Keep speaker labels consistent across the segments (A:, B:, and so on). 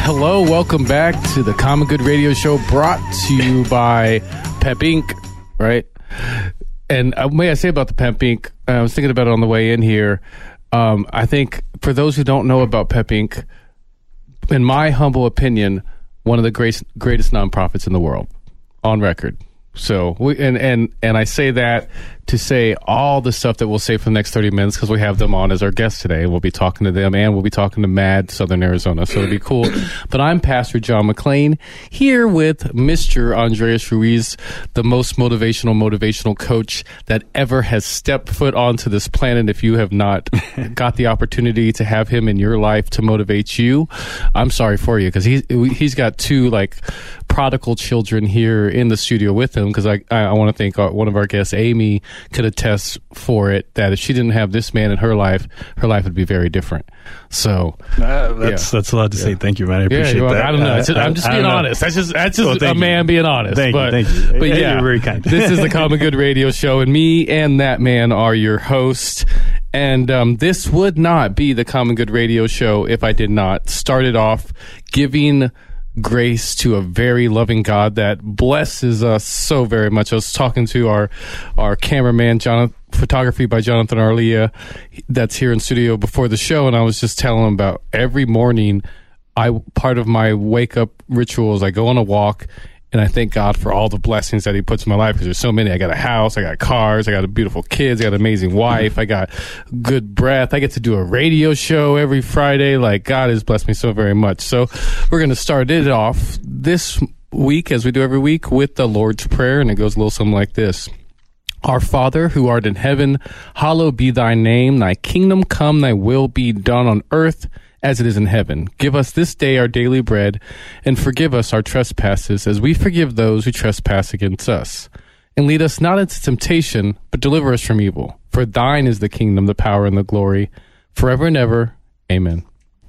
A: Hello, welcome back to the Common Good Radio Show, brought to you by Pep Inc., right? And may I say about the Pep Inc., I was thinking about it on the way in here. I think for those who don't know about Pep Inc., in my humble opinion, one of the greatest nonprofits in the world, on record. So, and I say that to say all the stuff that we'll say for the next 30 minutes because we have them on as our guests today. We'll be talking to them, and we'll be talking to Mad Southern Arizona, so it'll be cool. But I'm Pastor John McClain here with Mr. Andreas Ruiz, the most motivational coach that ever has stepped foot onto this planet. If you have not got the opportunity to have him in your life to motivate you, I'm sorry for you, because he's got two prodigal children here in the studio with him, because I want to thank one of our guests, Amy, could attest for it, that if she didn't have this man in her life would be very different. So
B: that's a lot to say. Thank you, man. I appreciate that.
A: I don't know. I'm just being honest. That's just a man being honest.
B: Thank you.
A: But yeah,
B: you're very kind.
A: This is the Common Good Radio Show, and me and that man are your hosts. And this would not be the Common Good Radio Show if I did not start it off giving grace to a very loving God that blesses us so very much. I was talking to our cameraman, photography by Jonathan Arlia, that's here in studio before the show, and I was just telling him about every morning, part of my wake up ritual is I go on a walk and I thank God for all the blessings that he puts in my life, because there's so many. I got a house, I got cars, I got beautiful kids, I got an amazing wife, I got good breath, I get to do a radio show every Friday. God has blessed me so very much. So we're going to start it off this week, as we do every week, with the Lord's Prayer, and it goes a little something like this. Our Father, who art in heaven, hallowed be thy name. Thy kingdom come, thy will be done on earth as it is in heaven. Give us this day our daily bread, and forgive us our trespasses, as we forgive those who trespass against us. And lead us not into temptation, but deliver us from evil. For thine is the kingdom, the power, and the glory, forever and ever. Amen.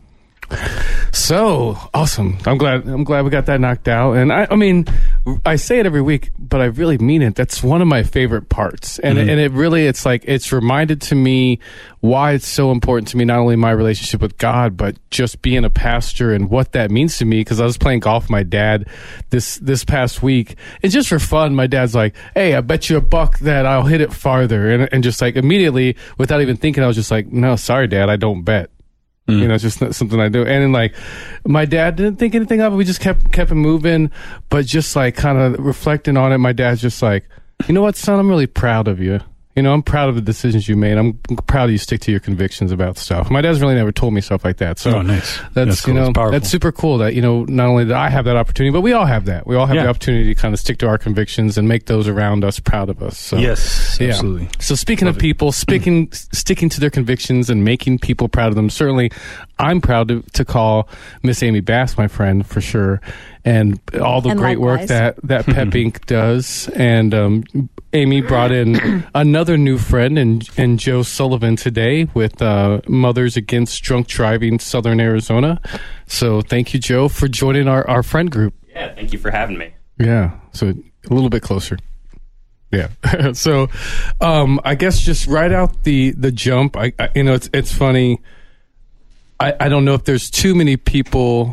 A: So awesome. I'm glad we got that knocked out. And I mean, I say it every week, but I really mean it. That's one of my favorite parts. And it really, it's reminded to me why it's so important to me, not only my relationship with God, but just being a pastor and what that means to me. Because I was playing golf with my dad this past week, and just for fun, my dad's like, "Hey, I bet you $1 that I'll hit it farther." And just immediately, without even thinking, I was just like, "No, sorry, Dad, I don't bet." You know, it's just not something I do. And then my dad didn't think anything of it. We just kept it moving. But just kind of reflecting on it, my dad's just like, "You know what, son, I'm really proud of you. You know, I'm proud of the decisions you made. I'm proud you stick to your convictions about stuff." My dad's really never told me stuff like that. So
B: nice.
A: That's cool. That's super cool that, not only did I have that opportunity, but we all have that. We all have the opportunity to kind of stick to our convictions and make those around us proud of us. So,
B: yes, absolutely.
A: So speaking of people sticking to their convictions and making people proud of them, certainly I'm proud to call Miss Amy Bass my friend, for sure. And all the great work that Pep Inc. does. And Amy brought in another new friend, and Joe Sullivan today with Mothers Against Drunk Driving Southern Arizona. So thank you, Joe, for joining our friend group.
C: Yeah, thank you for having me.
A: Yeah, so a little bit closer. Yeah. So I guess just right out the jump, it's funny. I don't know if there's too many people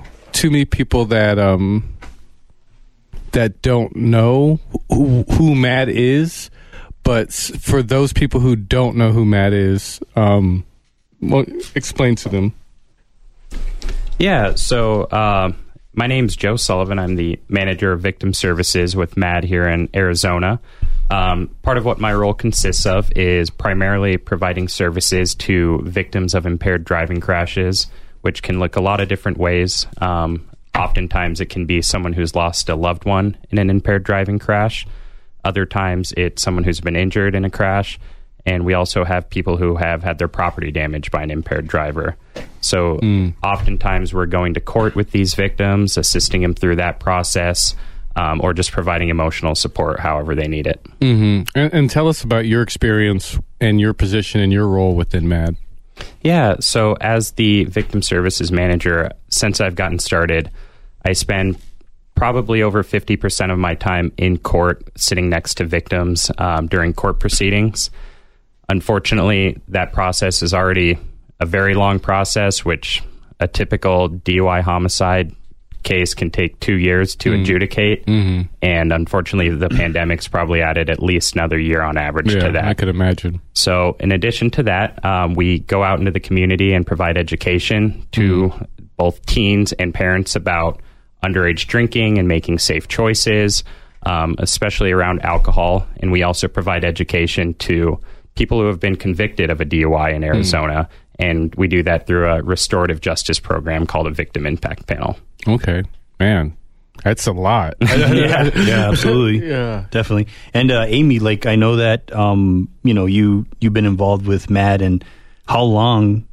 A: that don't know who Matt is, but for those people who don't know who Matt is, explain to them.
C: Yeah, so my name's Joe Sullivan. I'm the manager of victim services with MAD here in Arizona. Part of what my role consists of is primarily providing services to victims of impaired driving crashes, which can look a lot of different ways. Oftentimes it can be someone who's lost a loved one in an impaired driving crash. Other times it's someone who's been injured in a crash. And we also have people who have had their property damaged by an impaired driver. So oftentimes we're going to court with these victims, assisting them through that process, or just providing emotional support however they need it.
A: Mm-hmm. And tell us about your experience and your position and your role within MAD.
C: Yeah, so as the victim services manager, since I've gotten started, I spend probably over 50% of my time in court sitting next to victims during court proceedings. Unfortunately, that process is already a very long process, which a typical DUI homicide case can take 2 years to adjudicate. And unfortunately, the pandemic's probably added at least another year on average to that.
A: I could imagine.
C: So in addition to that, we go out into the community and provide education to both teens and parents about underage drinking and making safe choices, especially around alcohol. And we also provide education to people who have been convicted of a DUI in Arizona. And we do that through a restorative justice program called a Victim Impact Panel.
A: Okay. Man, that's a lot.
B: Yeah, absolutely.
A: Yeah.
B: Definitely. And Amy, like, I know that, you've been involved with MADD, and how long,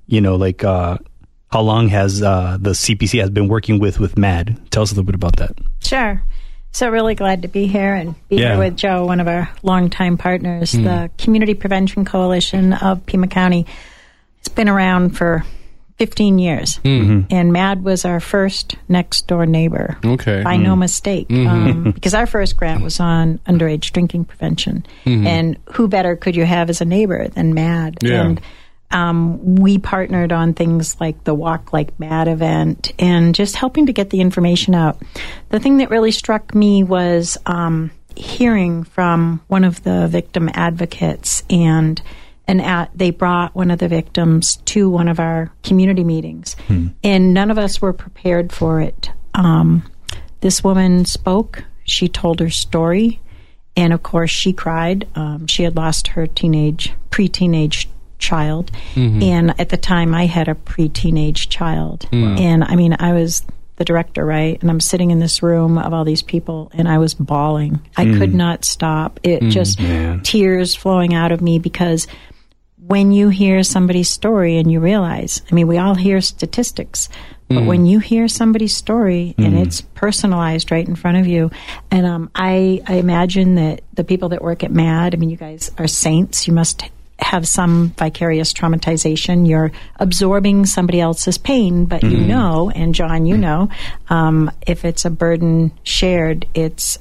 B: how long has the CPC has been working with MADD? Tell us a little bit about that.
D: Sure. So really glad to be here and be here with Joe, one of our longtime partners. The Community Prevention Coalition of Pima County has been around for 15 years. And MADD was our first next door neighbor.
A: Okay.
D: By no mistake. Because our first grant was on underage drinking prevention. And who better could you have as a neighbor than MADD?
A: Yeah.
D: And we partnered on things like the Walk Like MADD event and just helping to get the information out. The thing that really struck me was hearing from one of the victim advocates, and they brought one of the victims to one of our community meetings, and none of us were prepared for it. This woman spoke. She told her story, and of course she cried. She had lost her pre-teenage child, and at the time I had a pre-teenage child. And I mean, I was the director, right? And I'm sitting in this room of all these people, and I was bawling. I could not stop. It just tears flowing out of me, because when you hear somebody's story and you realize, I mean, we all hear statistics, but when you hear somebody's story and it's personalized right in front of you, and I imagine that the people that work at MADD, I mean, you guys are saints. You must have some vicarious traumatization. You're absorbing somebody else's pain, but you know, and John, you know, if it's a burden shared, it's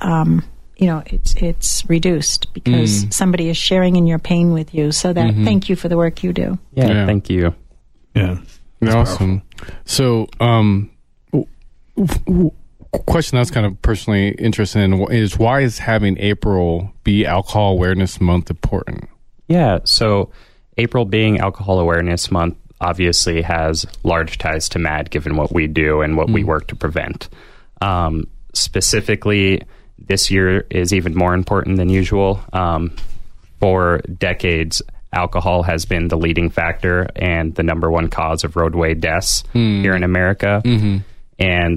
D: it's reduced because somebody is sharing in your pain with you. So that thank you for the work you do.
C: Yeah. Thank you.
B: Yeah.
A: Awesome. So, question that's kind of personally interested in is, why is having April be Alcohol Awareness Month important?
C: Yeah, so April being Alcohol Awareness Month obviously has large ties to MADD, given what we do and what we work to prevent. Specifically, this year is even more important than usual. For decades, alcohol has been the leading factor and the number one cause of roadway deaths here in America. And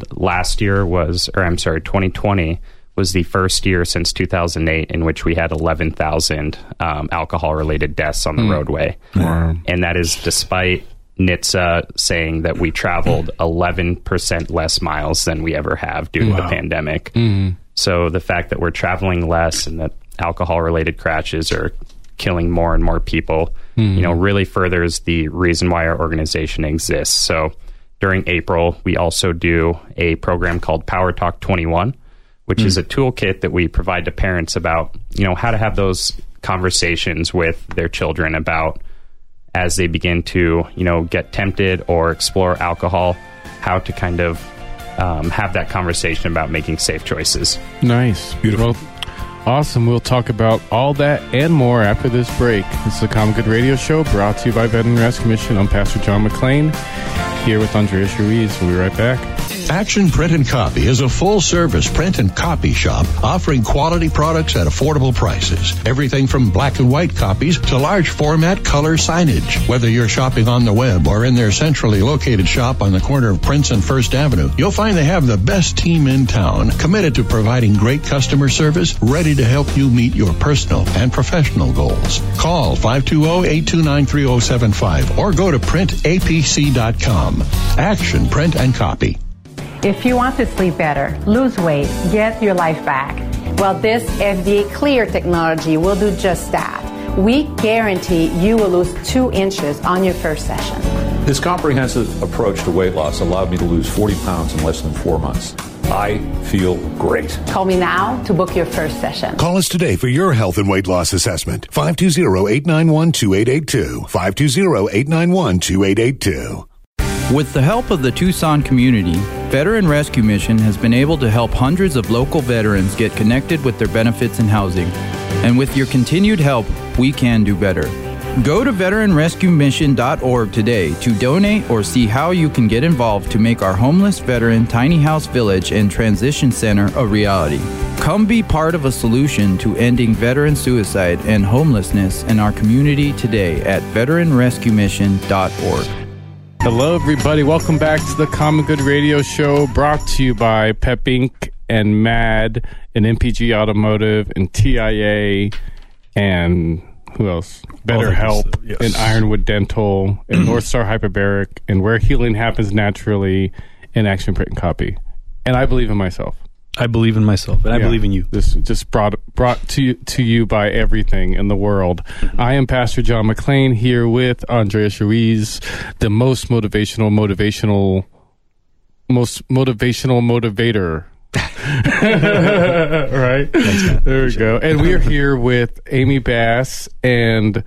C: 2020 was the first year since 2008 in which we had 11,000 alcohol-related deaths on the roadway.
A: Wow.
C: And that is despite NHTSA saying that we traveled 11% less miles than we ever have due to the pandemic. So the fact that we're traveling less and that alcohol-related crashes are killing more and more people, really furthers the reason why our organization exists. So during April, we also do a program called Power Talk 21, which is a toolkit that we provide to parents about, how to have those conversations with their children about, as they begin to, get tempted or explore alcohol, how to kind of have that conversation about making safe choices.
A: Nice.
B: Beautiful.
A: Well, awesome. We'll talk about all that and more after this break. This is the Common Good Radio Show, brought to you by Veteran Rescue Commission. I'm Pastor John McClain, here with Andreas Ruiz. We'll be right back.
E: Action Print and Copy is a full-service print and copy shop offering quality products at affordable prices. Everything from black and white copies to large format color signage. Whether you're shopping on the web or in their centrally located shop on the corner of Prince and First Avenue, you'll find they have the best team in town, committed to providing great customer service, ready to help you meet your personal and professional goals. Call 520-829-3075 or go to printapc.com. Action Print and Copy.
F: If you want to sleep better, lose weight, get your life back, well, this FDA Clear technology will do just that. We guarantee you will lose 2 inches on your first session.
G: This comprehensive approach to weight loss allowed me to lose 40 pounds in less than 4 months. I feel great.
F: Call me now to book your first session.
H: Call us today for your health and weight loss assessment. 520-891-2882. 520-891-2882.
I: With the help of the Tucson community, Veteran Rescue Mission has been able to help hundreds of local veterans get connected with their benefits and housing. And with your continued help, we can do better. Go to veteranrescuemission.org today to donate or see how you can get involved to make our homeless veteran tiny house village and transition center a reality. Come be part of a solution to ending veteran suicide and homelessness in our community today at veteranrescuemission.org.
A: Hello, everybody. Welcome back to the Common Good Radio Show, brought to you by Pep Inc. and MAD and MPG Automotive and TIA and who else? Better Help
B: yes.
A: and Ironwood Dental and North Star Hyperbaric and Where Healing Happens Naturally and Action Print and Copy. And I believe in myself.
B: I believe in myself, and I believe in you.
A: This just brought to you by everything in the world. I am Pastor John McClain here with Andreas Ruiz, the most motivational motivator. Right? Thanks, there we go. And we're here with Amy Bass and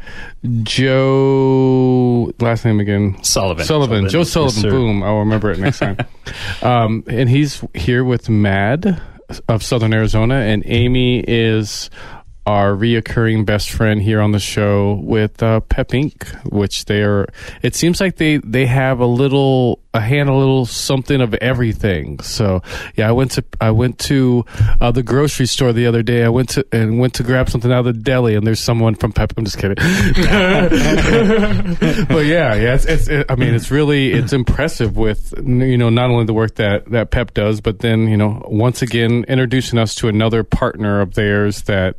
A: Joe, last name again?
C: Sullivan.
A: Joe Sullivan.
B: Yes,
A: boom. I'll remember it next time. And he's here with Mad of Southern Arizona, and Amy is our reoccurring best friend here on the show with Pep Inc., which it seems like they have a little something of everything. So yeah, I went to the grocery store the other day. I went to grab something out of the deli, and there's someone from Pep. I'm just kidding. But yeah, it's impressive with, not only the work that Pep does, but then, once again, introducing us to another partner of theirs that,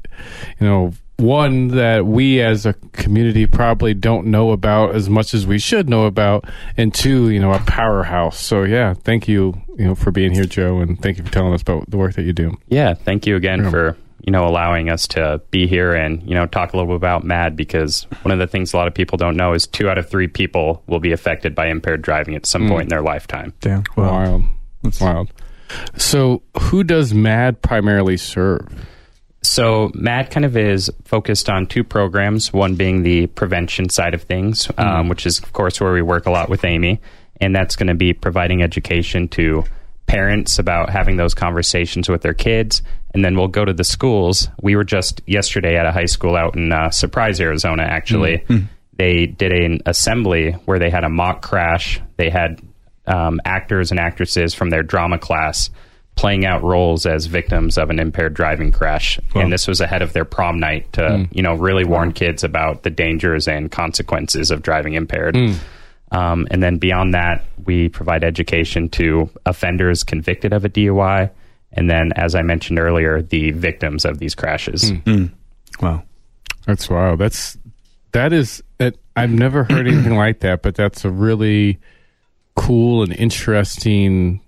A: one that we as a community probably don't know about as much as we should know about, and two, a powerhouse. So yeah, thank you, for being here, Joe, and thank you for telling us about the work that you do.
C: Yeah, thank you again for, allowing us to be here and, talk a little bit about MAD, because one of the things a lot of people don't know is 2 out of 3 people will be affected by impaired driving at some point in their lifetime.
A: Damn, wild. That's wild. So who does MAD primarily serve?
C: So MAD kind of is focused on 2 programs, one being the prevention side of things, which is, of course, where we work a lot with Amy. And that's going to be providing education to parents about having those conversations with their kids. And then we'll go to the schools. We were just yesterday at a high school out in Surprise, Arizona, actually. They did an assembly where they had a mock crash. They had actors and actresses from their drama class playing out roles as victims of an impaired driving crash. Wow. And this was ahead of their prom night to, really warn kids about the dangers and consequences of driving impaired. And then beyond that, we provide education to offenders convicted of a DUI. And then, as I mentioned earlier, the victims of these crashes.
B: Wow.
A: That's wild. That is, I've never heard anything like that, but that's a really cool and interesting,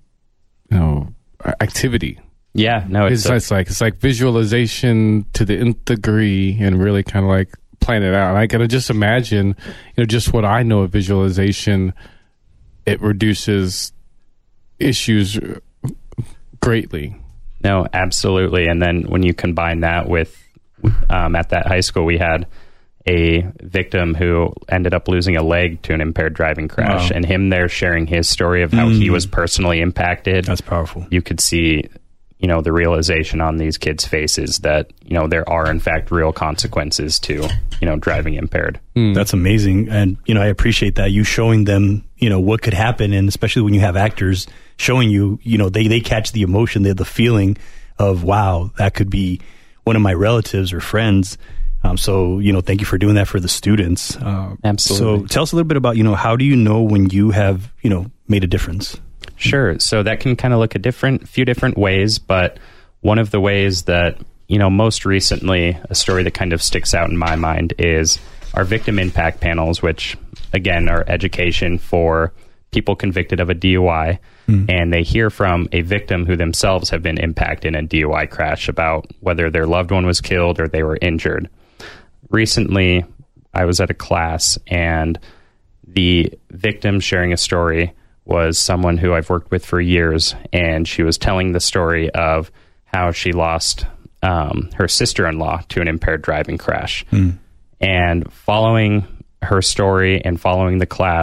A: activity.
C: Yeah, no,
A: it's like visualization to the nth degree, and really kind of like plan it out. And I can just imagine, just what I know of visualization, it reduces issues greatly.
C: No, absolutely. And then when you combine that with, at that high school, we had a victim who ended up losing a leg to an impaired driving crash, and him there sharing his story of how he was personally impacted.
B: That's powerful.
C: You could see, the realization on these kids' faces that, there are in fact real consequences to, driving impaired.
B: That's amazing. And, I appreciate that, you showing them, what could happen. And especially when you have actors showing you, they catch the emotion, they have the feeling of, wow, that could be one of my relatives or friends. So, thank you for doing that for the students.
C: Absolutely.
B: So tell us a little bit about, how do you know when you have, made a difference?
C: Sure. So that can kind of look a few different ways, but one of the ways that, most recently, a story that kind of sticks out in my mind is our victim impact panels, which, again, are education for people convicted of a DUI, and they hear from a victim who themselves have been impacted in a DUI crash about whether their loved one was killed or they were injured. Recently, I was at a class, and the victim sharing a story was someone who I've worked with for years, and she was telling the story of how she lost her sister-in-law to an impaired driving crash. And following her story and following the class,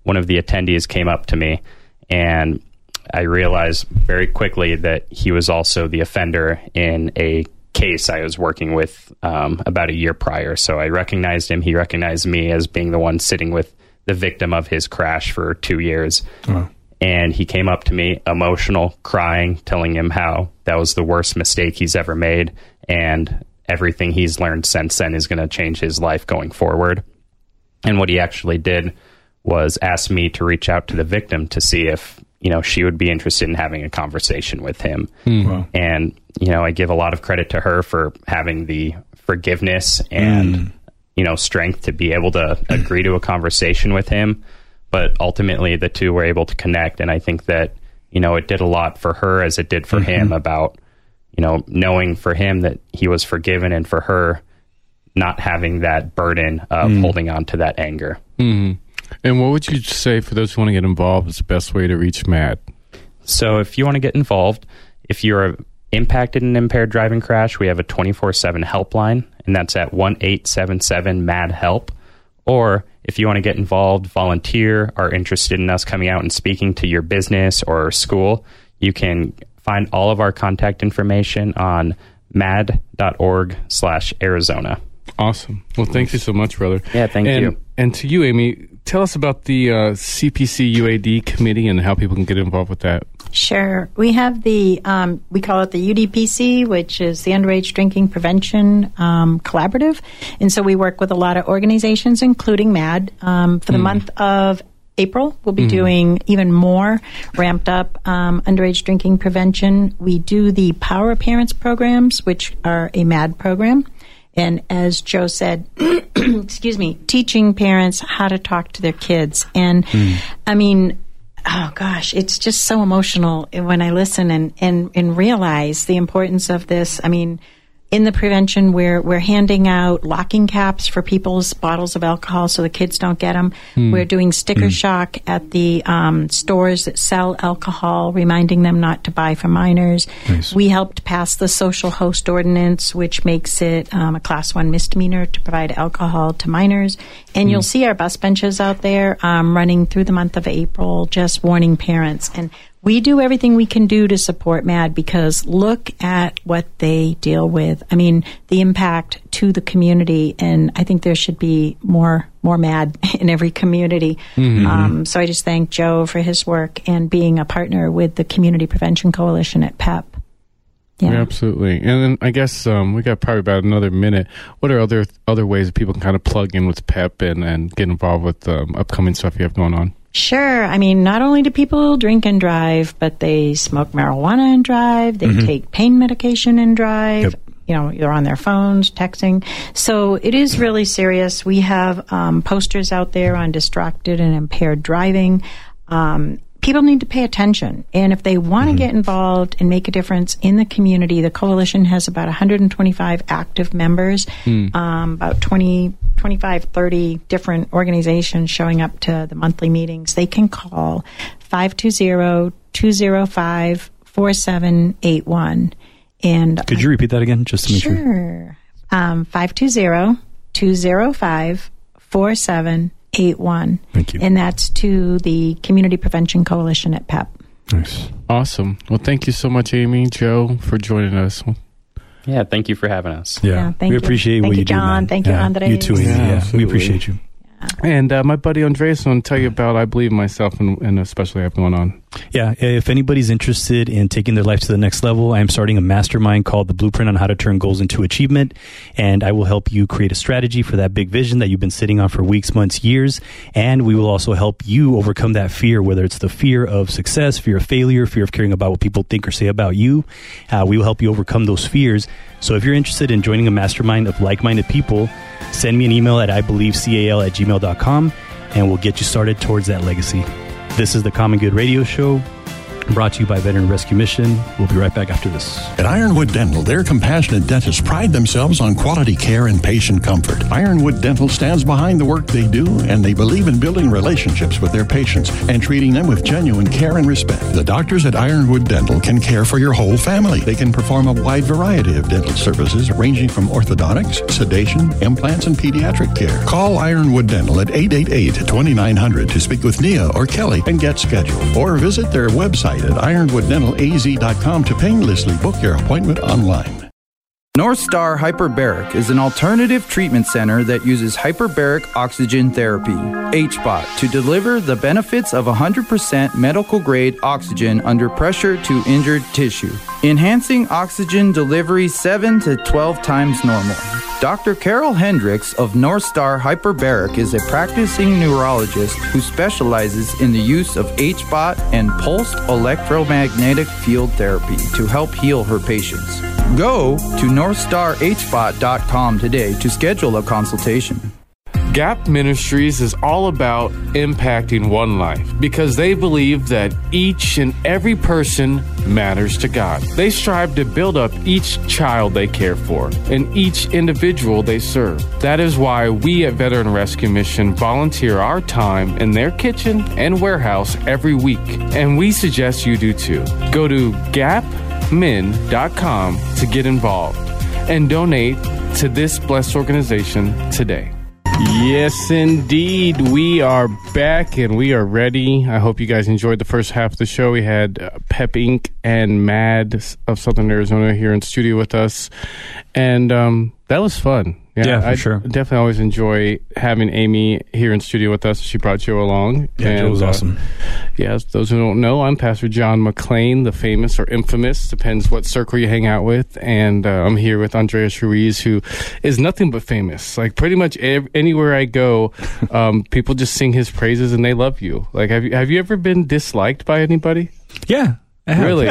C: one of the attendees came up to me, and I realized very quickly that he was also the offender in a case I was working with about a year prior. So I recognized him. He recognized me as being the one sitting with the victim of his crash for 2 years. Oh. And he came up to me, emotional, crying, telling him how that was the worst mistake he's ever made, and everything he's learned since then is going to change his life going forward. And what he actually did was ask me to reach out to the victim to see if, she would be interested in having a conversation with him. Wow. And, I give a lot of credit to her for having the forgiveness and, strength to be able to agree to a conversation with him. But ultimately, the two were able to connect. And I think that, it did a lot for her as it did for him about, knowing for him that he was forgiven, and for her not having that burden of holding on to that anger.
A: Mm-hmm. And what would you say for those who want to get involved is the best way to reach Matt?
C: So if you want to get involved, if you're impacted in an impaired driving crash, we have a 24/7 helpline, and that's at 1-877-MAD-HELP. Or if you want to get involved, volunteer, are interested in us coming out and speaking to your business or school, you can find all of our contact information on mad.org/Arizona.
A: Awesome. Well, thank you so much, brother.
C: Yeah, thank you.
A: And to you, Amy, tell us about the CPC UAD committee and how people can get involved with that.
D: Sure. We have the, we call it the UDPC, which is the Underage Drinking Prevention Collaborative. And so we work with a lot of organizations, including MAD. For the month of April, we'll be doing even more ramped up underage drinking prevention. We do the Power Parents programs, which are a MAD program. And as Joe said, excuse me, teaching parents how to talk to their kids. And I mean, oh gosh, it's just so emotional when I listen and realize the importance of this. I mean, in the prevention, we're handing out locking caps for people's bottles of alcohol so the kids don't get them. We're doing sticker shock at the stores that sell alcohol, reminding them not to buy for minors. Nice. We helped pass the social host ordinance, which makes it a Class 1 misdemeanor to provide alcohol to minors. And you'll see our bus benches out there running through the month of April, just warning parents. And we do everything we can do to support MAD, because look at what they deal with. I mean, the impact to the community, and I think there should be more MAD in every community. So I just thank Joe for his work and being a partner with the Community Prevention Coalition at PEP.
A: Yeah, absolutely. And then I guess we got probably about another minute. What are other ways that people can kind of plug in with PEP and get involved with upcoming stuff you have going on?
D: Sure. I mean, not only do people drink and drive, but they smoke marijuana and drive. They take pain medication and drive. Yep. They're on their phones, texting. So it is really serious. We have posters out there on distracted and impaired driving. People need to pay attention. And if they want to get involved and make a difference in the community, the coalition has about 125 active members, about 25, 30 different organizations showing up to the monthly meetings. They can call 520-205-4781. And
B: could you repeat that again, just to make sure?
D: Sure. 520-205-4781.
B: Thank you.
D: And that's to the Community Prevention Coalition at PEP.
B: Nice.
A: Awesome. Well, thank you so much, Amy, Joe, for joining us.
C: Yeah, thank you for having us.
B: Yeah,
D: thank
B: we
D: you.
B: appreciate
D: thank
B: what
D: you,
B: do,
D: John.
B: man.
D: Thank you, Andres.
B: You too, Amy. Yeah, we appreciate you.
A: And my buddy Andres will tell you about I Believe Myself and especially have going on.
B: Yeah, if anybody's interested in taking their life to the next level, I am starting a mastermind called The Blueprint on How to Turn Goals into Achievement, and I will help you create a strategy for that big vision that you've been sitting on for weeks, months, years, and we will also help you overcome that fear, whether it's the fear of success, fear of failure, fear of caring about what people think or say about you. We will help you overcome those fears. So if you're interested in joining a mastermind of like-minded people, send me an email at ibelievecal@gmail.com, and we'll get you started towards that legacy. This is the Common Good Radio Show. Brought to you by Veteran Rescue Mission. We'll be right back after this.
E: At Ironwood Dental, their compassionate dentists pride themselves on quality care and patient comfort. Ironwood Dental stands behind the work they do, and they believe in building relationships with their patients and treating them with genuine care and respect. The doctors at Ironwood Dental can care for your whole family. They can perform a wide variety of dental services ranging from orthodontics, sedation, implants, and pediatric care. Call Ironwood Dental at 888-2900 to speak with Nia or Kelly and get scheduled. Or visit their website at ironwooddentalaz.com to painlessly book your appointment online.
I: North Star Hyperbaric is an alternative treatment center that uses hyperbaric oxygen therapy, HBOT, to deliver the benefits of 100% medical-grade oxygen under pressure to injured tissue, enhancing oxygen delivery 7 to 12 times normal. Dr. Carol Hendricks of North Star Hyperbaric is a practicing neurologist who specializes in the use of HBOT and pulsed electromagnetic field therapy to help heal her patients. Go to NorthstarHBOT.com today to schedule a consultation.
A: Gap Ministries is all about impacting one life because they believe that each and every person matters to God. They strive to build up each child they care for and each individual they serve. That is why we at Veteran Rescue Mission volunteer our time in their kitchen and warehouse every week, and we suggest you do too. Go to gapmin.com to get involved and donate to this blessed organization today. Yes, indeed. We are back and we are ready. I hope you guys enjoyed the first half of the show. We had Pep Inc. and Mad of Southern Arizona here in studio with us. And that was fun.
B: Yeah, for sure.
A: Definitely always enjoy having Amy here in studio with us. She brought Joe along.
B: Yeah, Joe was awesome.
A: Yeah, those who don't know, I'm Pastor John McClain, the famous or infamous, depends what circle you hang out with. And I'm here with Andreas Ruiz, who is nothing but famous. Like pretty much anywhere I go, people just sing his praises and they love you. Like, have you ever been disliked by anybody?
B: Yeah.
A: Really?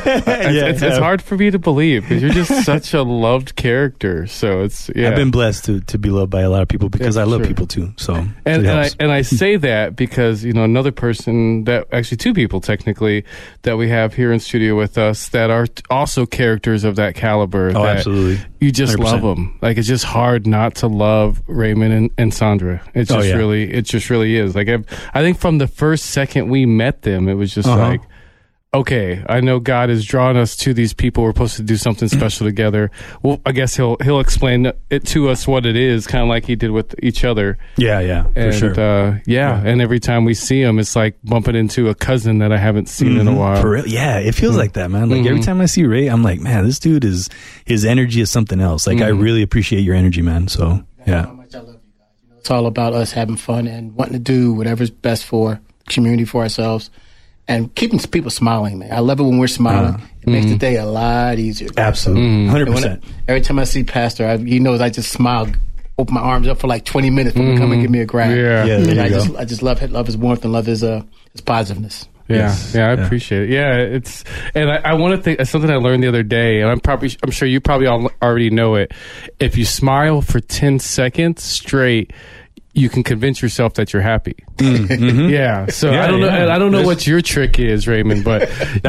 A: It's hard for me to believe because you're just such a loved character. So it's
B: I've been blessed to be loved by a lot of people because I love people too. So
A: and I say that because another person that actually two people technically that we have here in studio with us that are also characters of that caliber.
B: Oh, absolutely.
A: You just
B: 100%.
A: love them. Like it's just hard not to love Raymond and Sandra. It just really is. Like I think from the first second we met them, it was just like, okay, I know God has drawn us to these people. We're supposed to do something special together. Well, I guess he'll explain it to us what it is, kind of like he did with each other.
B: Yeah,
A: and,
B: for sure.
A: And every time we see him, it's like bumping into a cousin that I haven't seen in a while.
B: For real? Yeah, it feels like that, man. Like every time I see Ray, I'm like, man, this dude his energy is something else. Like I really appreciate your energy, man. So yeah.
J: How much I love you guys. It's all about us having fun and wanting to do whatever's best for the community, for ourselves. And keeping people smiling, man. I love it when we're smiling. It makes the day a lot easier.
B: Absolutely. 100%.
J: Every time I see Pastor, he knows I just smile, open my arms up for like 20 minutes when he come and give me a grab. And I just love his warmth and love his positiveness.
A: Yeah, I appreciate it. Yeah, I want to think something I learned the other day, and I'm sure you probably already know it. If you smile for 10 seconds straight, you can convince yourself that you're happy. Yeah. So I don't know what your trick is, Raymond, but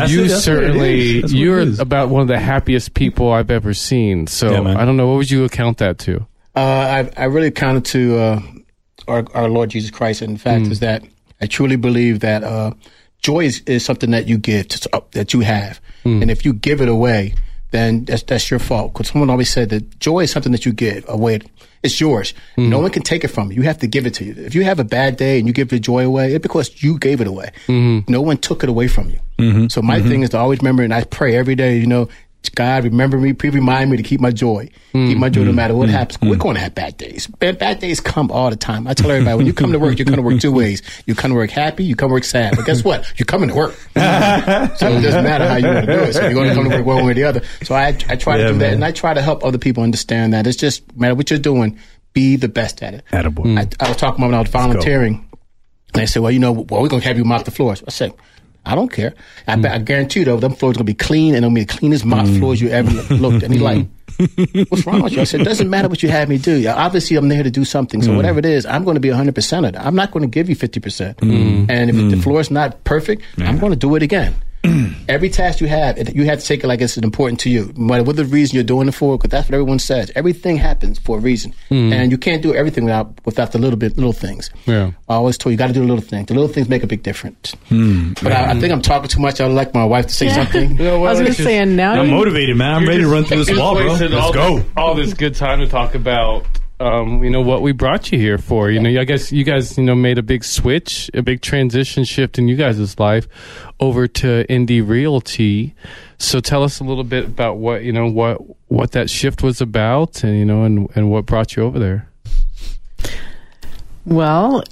A: you're about one of the happiest people I've ever seen. So I don't know. What would you account that to?
J: I really account it to our Lord Jesus Christ. And the fact is that I truly believe that joy is something that you give, that you have. And if you give it away, then that's your fault. Because someone always said that joy is something that you give away. It's yours. No one can take it from you. You have to give it to you. If you have a bad day and you give the joy away, it's because you gave it away. No one took it away from you. So my thing is to always remember, and I pray every day, God, remember me, please remind me to keep my joy. Keep my joy no matter what happens. We're going to have bad days. Bad days come all the time. I tell everybody, when you come to work, you come to work two ways. You come to work happy, you come to work sad. But guess what? You're coming to work. So it doesn't matter how you want to do it. So you're going to come to work one way or the other. So I try to do that, and I try to help other people understand that. It's just, no matter what you're doing, be the best at it.
B: Attaboy.
J: I was talking about when I was volunteering, and they said, we're going to have you mop the floors. I said, I don't care. I guarantee you, though, them floors are going to be clean, and they'll be the cleanest mop floors you ever looked. And he's like, what's wrong with you? I said, it doesn't matter what you have me do. Obviously, I'm there to do something. So whatever it is, I'm going to be 100% of it. I'm not going to give you 50%. And if the floor is not perfect, I'm going to do it again. Every task you have to take it like it's important to you. Whatever the reason you're doing it for, because that's what everyone says. Everything happens for a reason. And you can't do everything without the little things.
A: Yeah.
J: I always told you got to do the little things. The little things make a big difference. But I think I'm talking too much. I would like my wife to say something.
D: I was going to say, and now
B: I'm motivated, man. I'm ready to run through this wall, bro. Let's go.
A: All this good time to talk about what we brought you here for. I guess you guys, made a big switch, a big transition shift in you guys' life over to Indie Realty. So tell us a little bit about what that shift was about, and what brought you over there.
K: Well,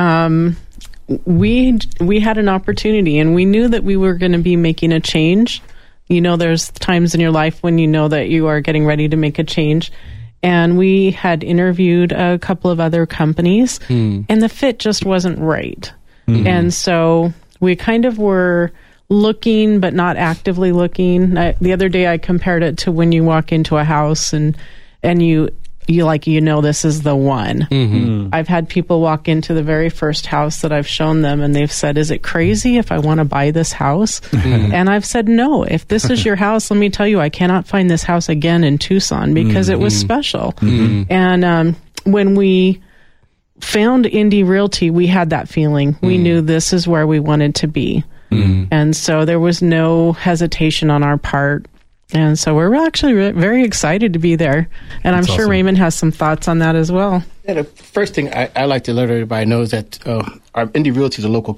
K: we had an opportunity, and we knew that we were going to be making a change. There's times in your life when you know that you are getting ready to make a change. And we had interviewed a couple of other companies, and the fit just wasn't right. And so we kind of were looking, but not actively looking. The other day I compared it to when you walk into a house and you this is the one. I've had people walk into the very first house that I've shown them, and they've said, is it crazy if I want to buy this house? And I've said, no, if this is your house, let me tell you, I cannot find this house again in Tucson because it was special. And when we found Indie Realty, we had that feeling. We knew this is where we wanted to be. And so there was no hesitation on our part. And so we're actually very excited to be there. And I'm sure Raymond has some thoughts on that as well.
J: Yeah, the first thing I like to let everybody know is that our Indie Realty is a local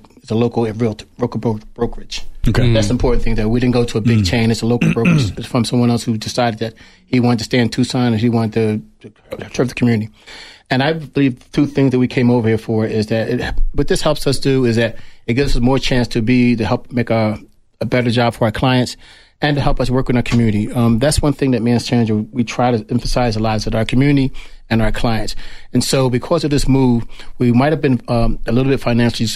J: brokerage. Okay. That's the important thing, that we didn't go to a big chain. It's a local brokerage. It's from someone else who decided that he wanted to stay in Tucson and he wanted to serve the community. And I believe two things that we came over here for is that what this helps us do is that it gives us more chance to help make a better job for our clients, and to help us work with our community. That's one thing that Man's Challenger, we try to emphasize the lives of our community and our clients. And so because of this move, we might have been a little bit financially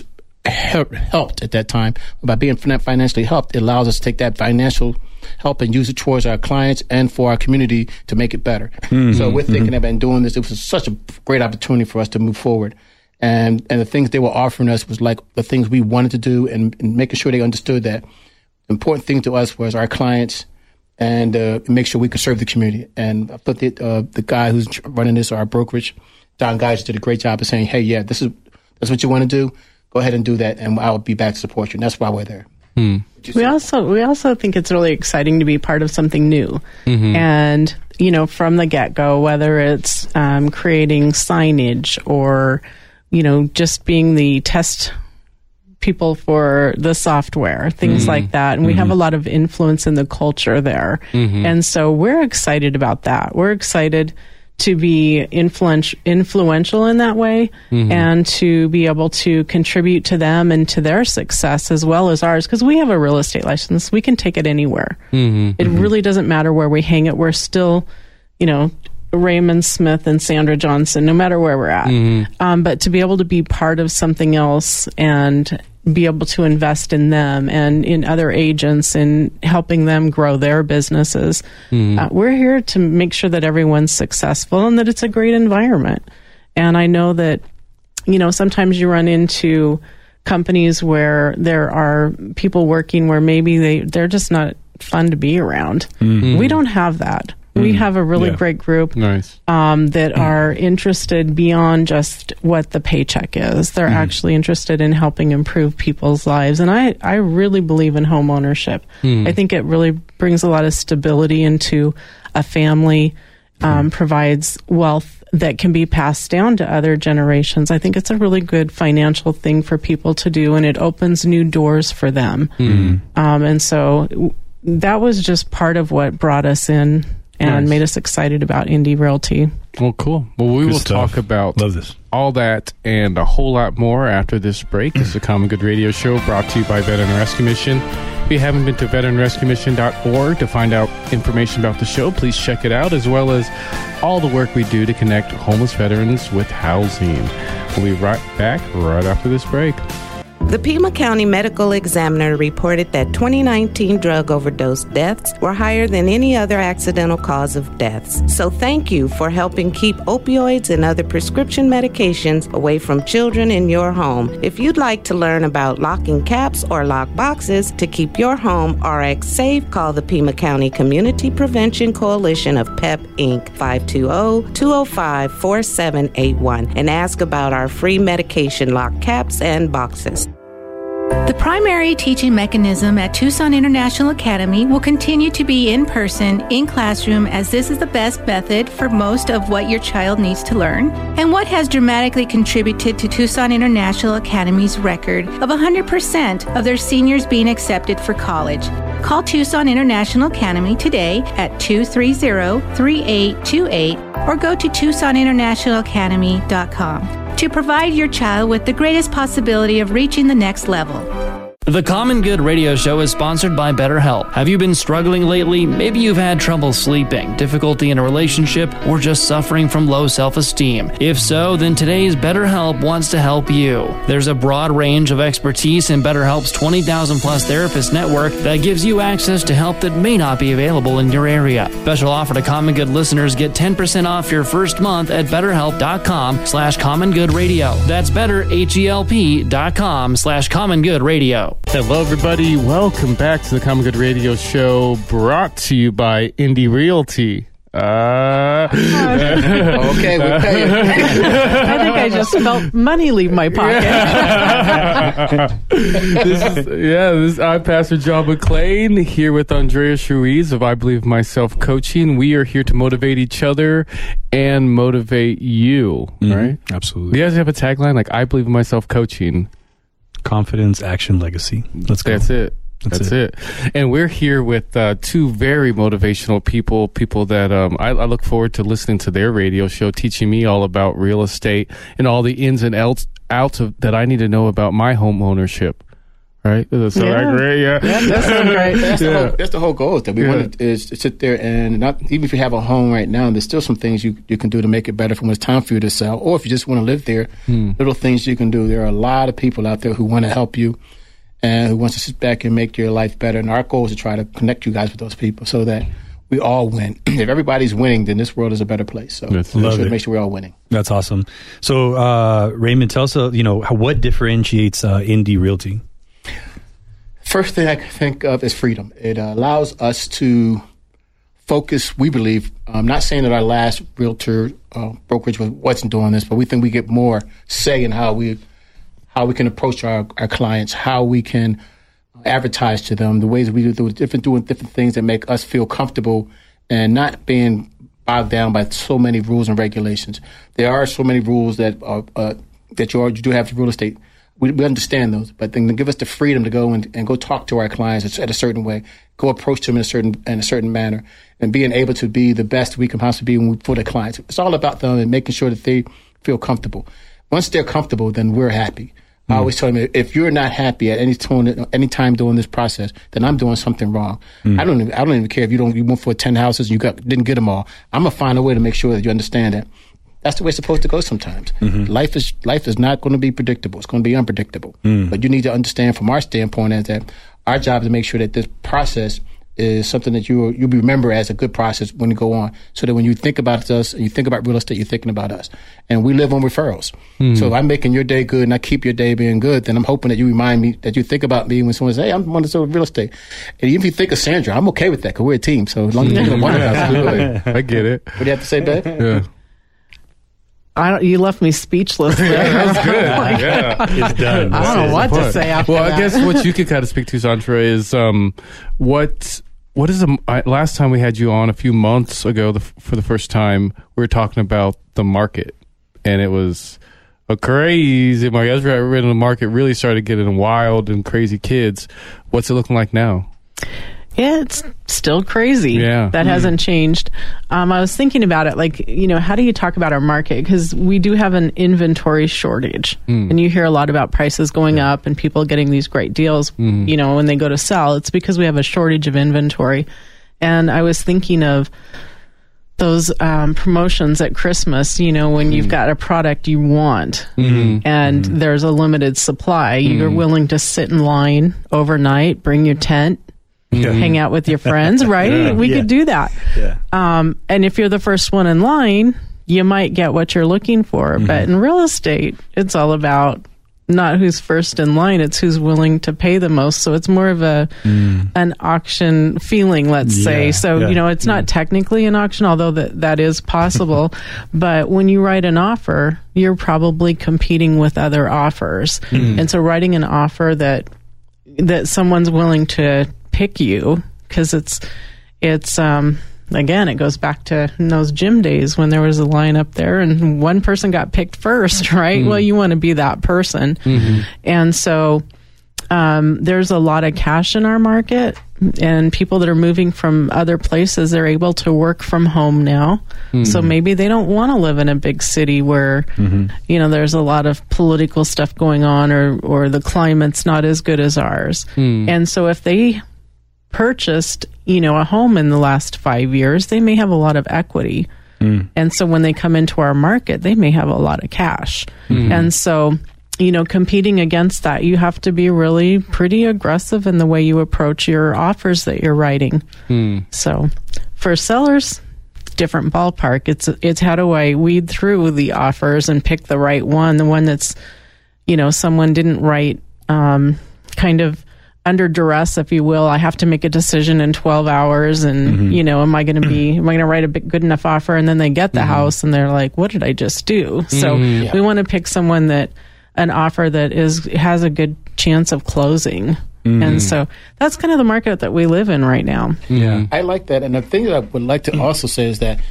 J: helped at that time. By being financially helped, it allows us to take that financial help and use it towards our clients and for our community to make it better. So we're thinking about doing this. It was such a great opportunity for us to move forward. And the things they were offering us was like the things we wanted to do, and making sure they understood that important thing to us was our clients, and make sure we could serve the community. And I thought that the guy who's running this, our brokerage, Don Geis, did a great job of saying, hey, yeah, that's what you want to do. Go ahead and do that, and I'll be back to support you. And that's why we're there. We
K: also think it's really exciting to be part of something new. And, from the get-go, whether it's creating signage or, just being the test people for the software, things like that. And we have a lot of influence in the culture there. And so we're excited about that. We're excited to be influential in that way, and to be able to contribute to them and to their success as well as ours, because we have a real estate license. We can take it anywhere. It really doesn't matter where we hang it. We're still, Raymond Smith and Sandra Johnson, no matter where we're at. But to be able to be part of something else and be able to invest in them and in other agents and helping them grow their businesses. We're here to make sure that everyone's successful and that it's a great environment. And I know that, sometimes you run into companies where there are people working where maybe they're just not fun to be around. We don't have that. We have a really great group that are interested beyond just what the paycheck is. They're actually interested in helping improve people's lives. And I really believe in home ownership. I think it really brings a lot of stability into a family, provides wealth that can be passed down to other generations. I think it's a really good financial thing for people to do, and it opens new doors for them. And so that was just part of what brought us in and made us excited about Indie Realty.
A: Well, cool. Well, we will talk about all that and a whole lot more after this break. This is the Common Good Radio Show, brought to you by Veteran Rescue Mission. If you haven't been to veteranrescuemission.org to find out information about the show, please check it out, as well as all the work we do to connect homeless veterans with housing. We'll be right back right after this break.
L: The Pima County Medical Examiner reported that 2019 drug overdose deaths were higher than any other accidental cause of deaths. So thank you for helping keep opioids and other prescription medications away from children in your home. If you'd like to learn about locking caps or lock boxes to keep your home RX safe, call the Pima County Community Prevention Coalition of PEP, Inc. 520-205-4781 and ask about our free medication lock caps and boxes.
M: The primary teaching mechanism at Tucson International Academy will continue to be in person, in classroom, as this is the best method for most of what your child needs to learn, and what has dramatically contributed to Tucson International Academy's record of 100% of their seniors being accepted for college. Call Tucson International Academy today at 230-3828 or go to TucsonInternationalAcademy.com to provide your child with the greatest possibility of reaching the next level.
N: The Common Good Radio Show is sponsored by BetterHelp. Have you been struggling lately? Maybe you've had trouble sleeping, difficulty in a relationship, or just suffering from low self-esteem. If so, then today's BetterHelp wants to help you. There's a broad range of expertise in BetterHelp's 20,000-plus therapist network that gives you access to help that may not be available in your area. Special offer to Common Good listeners: get 10% off your first month at BetterHelp.com/CommonGoodRadio. That's BetterHelp.com/CommonGoodRadio.
A: Hello, everybody. Welcome back to the Common Good Radio Show, brought to you by Indy Realty.
J: Okay, we're paying.
K: I think I just felt money leave my pocket.
A: I'm Pastor John McClain here with Andreas Ruiz of I Believe Myself Coaching. We are here to motivate each other and motivate you, right?
B: Absolutely.
A: Do you guys have a tagline like I Believe Myself Coaching?
B: Confidence, action, legacy. Let's go.
A: That's it. That's it. And we're here with two very motivational people that I look forward to listening to their radio show, teaching me all about real estate and all the ins and outs of that I need to know about my home ownership. Right? That's great. Yeah,
J: that's great. That's the whole goal. That we want to sit there and not even if you have a home right now, there's still some things you can do to make it better for when it's time for you to sell, or if you just want to live there, little things you can do. There are a lot of people out there who want to help you and who wants to sit back and make your life better. And our goal is to try to connect you guys with those people so that we all win. If everybody's winning, then this world is a better place. So make sure we're all winning.
B: That's awesome. So Raymond, tell us, what differentiates Indy Realty?
J: First thing I can think of is freedom. It allows us to focus, we believe. I'm not saying that our last realtor brokerage wasn't doing this, but we think we get more say in how we can approach our clients, how we can advertise to them, the ways that we do doing different things that make us feel comfortable and not being bogged down by so many rules and regulations. There are so many rules that you do have to real estate. We understand those, but then give us the freedom to go and go talk to our clients in a certain way, go approach them in a certain manner, and being able to be the best we can possibly be for the clients. It's all about them and making sure that they feel comfortable. Once they're comfortable, then we're happy. I always tell them, if you're not happy at any time during this process, then I'm doing something wrong. I don't even care if you went for 10 houses and didn't get them all. I'm gonna find a way to make sure that you understand that. That's the way it's supposed to go sometimes. Life is not going to be predictable. It's going to be unpredictable. But you need to understand from our standpoint is that our job is to make sure that this process is something that you'll remember as a good process when you go on, so that when you think about us and you think about real estate, you're thinking about us. And we live on referrals. So if I'm making your day good and I keep your day being good, then I'm hoping that you remind me, that you think about me when someone says, hey, I'm one to sell real estate. And even if you think of Sandra, I'm okay with that because we're a team. So as long as you think of one of us,
A: I get it.
J: What do you have to say, Beth?
A: Yeah.
K: You left me speechless there.
A: That was good.
B: It's done.
K: I don't know what to say after that.
A: I guess what you could kind of speak to, Sandra, is what is last time we had you on a few months ago for the first time, we were talking about the market, and it was a crazy market. As the market really started getting wild and crazy kids. What's it looking like now?
K: Yeah, it's still crazy.
A: Yeah.
K: That hasn't changed. I was thinking about it, how do you talk about our market? Because we do have an inventory shortage. And you hear a lot about prices going up and people getting these great deals, when they go to sell. It's because we have a shortage of inventory. And I was thinking of those promotions at Christmas, when you've got a product you want and there's a limited supply, you're willing to sit in line overnight, bring your tent, hang out with your friends, right? We could do that.
B: Yeah.
K: And if you're the first one in line, you might get what you're looking for. But in real estate, it's all about not who's first in line, it's who's willing to pay the most. So it's more of an auction feeling, let's say. So, it's not technically an auction, although that is possible. But when you write an offer, you're probably competing with other offers. And so writing an offer that someone's willing to pick you, because it's again, it goes back to those gym days when there was a line up there and one person got picked first, right? Well, you want to be that person. And so there's a lot of cash in our market, and people that are moving from other places, they're able to work from home now. So maybe they don't want to live in a big city where, there's a lot of political stuff going on, or the climate's not as good as ours. And so if they purchased, a home in the last 5 years, they may have a lot of equity. And so when they come into our market, they may have a lot of cash. And so, competing against that, you have to be really pretty aggressive in the way you approach your offers that you're writing. So for sellers, different ballpark. It's how do I weed through the offers and pick the right one, the one that's, someone didn't write kind of under duress, if you will. I have to make a decision in 12 hours and, am I going to write a good enough offer? And then they get the house and they're like, what did I just do? So we want to pick an offer that has a good chance of closing. And so that's kind of the market that we live in right now.
J: Yeah, I like that. And the thing that I would like to also say is that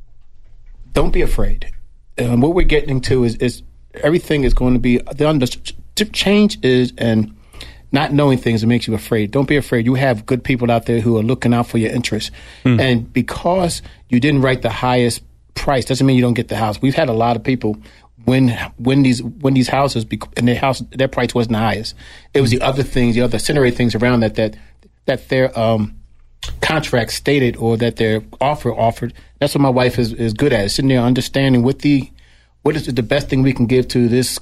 J: don't be afraid. What we're getting to is everything is going to be, the change is, and not knowing things that makes you afraid. Don't be afraid. You have good people out there who are looking out for your interests. And because you didn't write the highest price doesn't mean you don't get the house. We've had a lot of people when these houses, and their price wasn't the highest. It was the other things, the other ancillary things around that their contract stated, or that their offered. That's what my wife is good at, is sitting there understanding what is the best thing we can give to this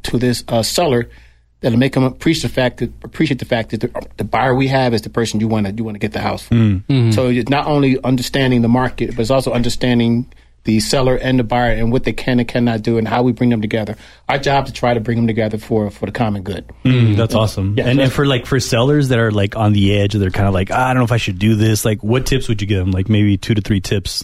J: seller that'll make them appreciate the fact that the buyer we have is the person you want to get the house from. So it's not only understanding the market, but it's also understanding the seller and the buyer and what they can and cannot do and how we bring them together. Our job is to try to bring them together for the common good.
B: That's awesome. Yeah, and for sellers that are like on the edge, or they're kind of like, I don't know if I should do this. Like, what tips would you give them? Like maybe 2 to 3 tips,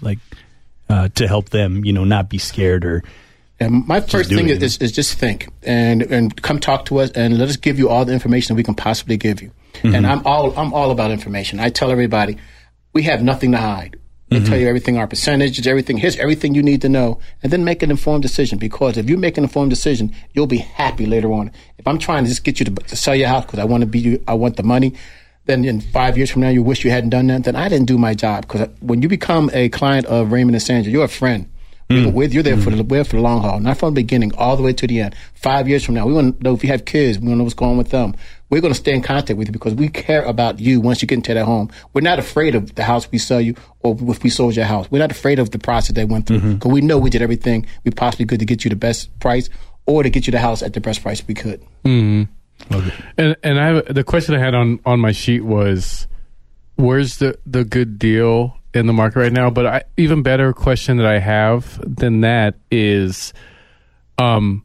B: to help them, not be scared or.
J: And my first thing is just think and come talk to us and let us give you all the information we can possibly give you. And I'm all about information. I tell everybody we have nothing to hide. We tell you everything, our percentages, everything. Here's everything you need to know, and then make an informed decision. Because if you make an informed decision, you'll be happy later on. If I'm trying to just get you to sell your house because I want the money, then in 5 years from now you wish you hadn't done that. Then I didn't do my job. Because when you become a client of Raymond and Sandra, you're a friend. You're there for the long haul, not from the beginning all the way to the end. 5 years from now, we want to know if you have kids. We want to know what's going on with them. We're going to stay in contact with you because we care about you once you get into that home. We're not afraid of the house we sell you, or if we sold your house. We're not afraid of the process they went through because we know we did everything we possibly could to get you the best price, or to get you the house at the best price we could.
A: Okay. And the question I had on my sheet was, where's the good deal in the market right now? But even better question that I have than that is, and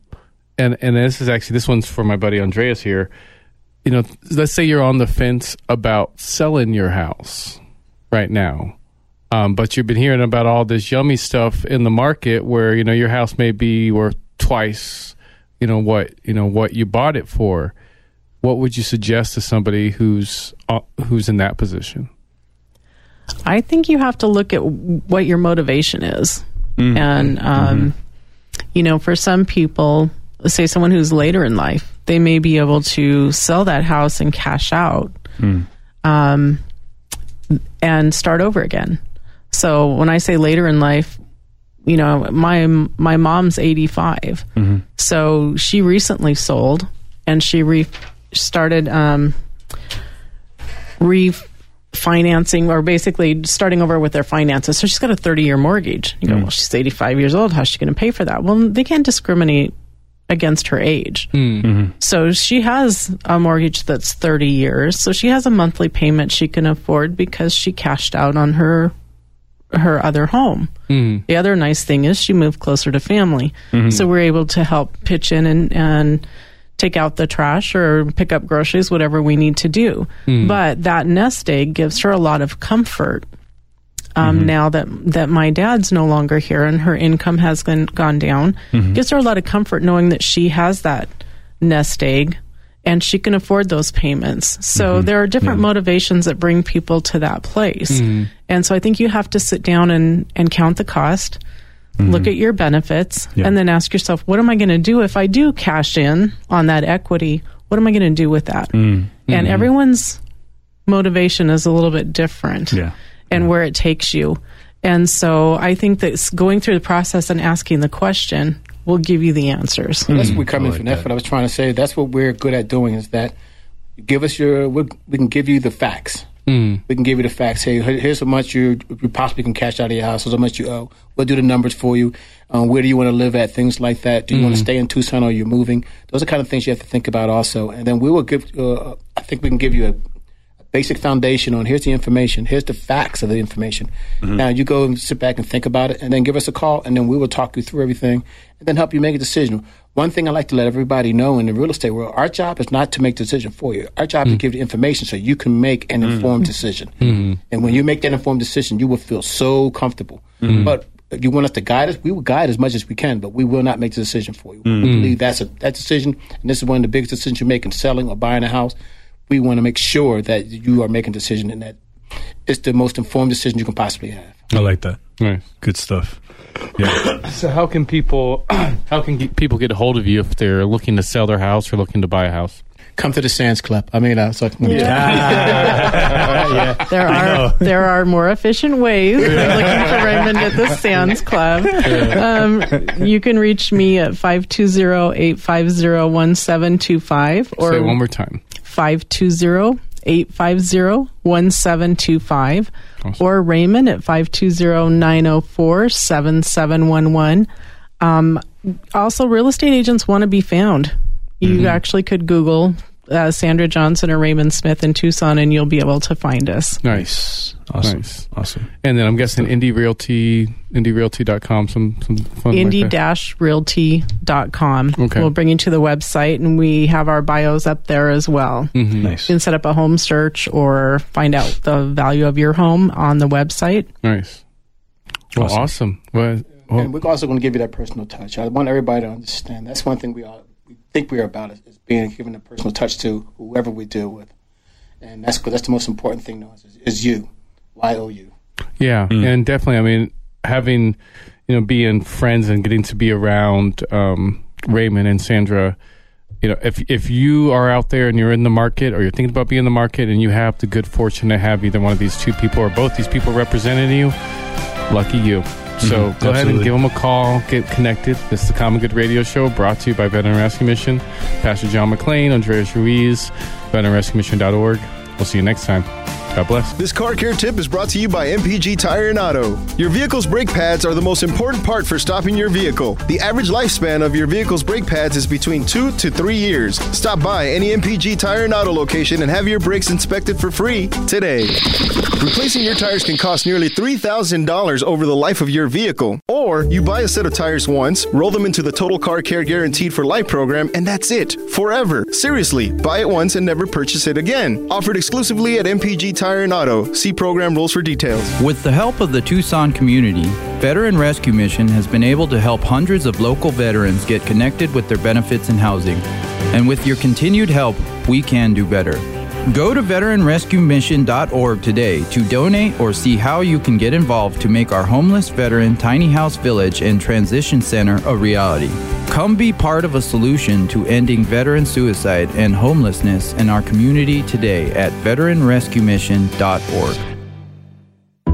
A: this one's for my buddy Andreas here. Let's say you're on the fence about selling your house right now, but you've been hearing about all this yummy stuff in the market where your house may be worth twice, what you bought it for. What would you suggest to somebody who's in that position?
K: I think you have to look at what your motivation is. And, for some people, say someone who's later in life, they may be able to sell that house and cash out and start over again. So when I say later in life, my mom's 85. So she recently sold and she started financing or basically starting over with their finances. So she's got a 30-year mortgage. You go, well, she's 85 years old. How's she going to pay for that? Well, they can't discriminate against her age. So she has a mortgage that's 30 years. So she has a monthly payment she can afford because she cashed out on her other home. The other nice thing is she moved closer to family. So we're able to help pitch in and take out the trash or pick up groceries, whatever we need to do. But that nest egg gives her a lot of comfort. Now that my dad's no longer here and her income has gone down, gives her a lot of comfort knowing that she has that nest egg and she can afford those payments. So there are different motivations that bring people to that place. And so I think you have to sit down and count the cost, look at your benefits, and then ask yourself, what am I going to do if I do cash in on that equity? What am I going to do with that? And everyone's motivation is a little bit different. And where it takes you. And so I think that going through the process and asking the question will give you the answers.
J: That's what we're coming from. That's what I was trying to say. That's what we're good at doing, is that you give us we can give you the facts. We can give you the facts. Hey, here's how much you possibly can cash out of your house. Here's how much you owe. We'll do the numbers for you. Where do you want to live at? Things like that. Do you want to stay in Tucson or you're moving? Those are kind of things you have to think about also. And then we will give, I think we can give you a basic foundation on here's the information, here's the facts of the information. Now you go and sit back and think about it and then give us a call and then we will talk you through everything and then help you make a decision. One thing I like to let everybody know in the real estate world, our job is not to make the decision for you. Our job is to give you information so you can make an informed decision. And when you make that informed decision, you will feel so comfortable. But if you want us to guide us, we will guide as much as we can, but we will not make the decision for you. We believe that decision, and this is one of the biggest decisions you make in selling or buying a house. We want to make sure that you are making a decision and that it's the most informed decision you can possibly have.
B: I like that.
A: Nice.
B: Good stuff. Yeah.
A: So how can people get a hold of you if they're looking to sell their house or looking to buy a house?
J: Come to the Sands Club.
K: There are more efficient ways than looking for Raymond at the Sands Club. You can reach me at 520-850-1725. Or
A: say it one more time.
K: 520-850-1725. Awesome. Or Raymond at 520-904-7711. Also, real estate agents want to be found. You actually could Google Sandra Johnson or Raymond Smith in Tucson, and you'll be able to find us.
A: Nice.
B: Awesome.
A: Nice.
B: Awesome.
A: And then I'm guessing IndieRealty.com, some fun
K: Indie-Realty.com.
A: Okay.
K: We'll bring you to the website, and we have our bios up there as well.
B: Nice.
K: You can set up a home search or find out the value of your home on the website.
A: Nice. Well, awesome. Well,
J: and we're also going to give you that personal touch. I want everybody to understand that's one thing we think we are about is being given a personal touch to whoever we deal with, and that's the most important thing to us is you, YOU.
A: Yeah, and definitely. I mean, having being friends and getting to be around Raymond and Sandra. If you are out there and you're in the market or you're thinking about being in the market and you have the good fortune to have either one of these two people or both these people representing you, lucky you. So go ahead and give them a call, get connected. This is the Common Good Radio Show, brought to you by Veteran Rescue Mission. Pastor John McClain, Andreas Ruiz, veteranrescuemission.org. We'll see you next time. God bless.
O: This car care tip is brought to you by MPG Tire and Auto. Your vehicle's brake pads are the most important part for stopping your vehicle. The average lifespan of your vehicle's brake pads is between 2 to 3 years. Stop by any MPG Tire and Auto location and have your brakes inspected for free today. Replacing your tires can cost nearly $3,000 over the life of your vehicle. Or you buy a set of tires once, roll them into the Total Car Care Guaranteed for Life program, and that's it. Forever. Seriously, buy it once and never purchase it again. Offered exclusively at MPG Tire and Auto. See program rules for details.
I: With the help of the Tucson community, Veteran Rescue Mission has been able to help hundreds of local veterans get connected with their benefits and housing. And with your continued help, we can do better. Go to veteranrescuemission.org today to donate or see how you can get involved to make our homeless veteran tiny house village and transition center a reality. Come be part of a solution to ending veteran suicide and homelessness in our community today at veteranrescuemission.org.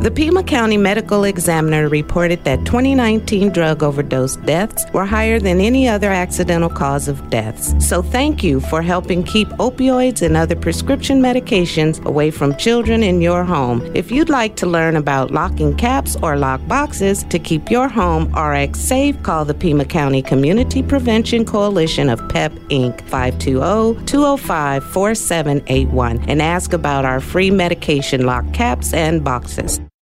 L: The Pima County Medical Examiner reported that 2019 drug overdose deaths were higher than any other accidental cause of deaths. So thank you for helping keep opioids and other prescription medications away from children in your home. If you'd like to learn about locking caps or lock boxes to keep your home RX safe, call the Pima County Community Prevention Coalition of PEP, Inc. 520-205-4781 and ask about our free medication lock caps and boxes.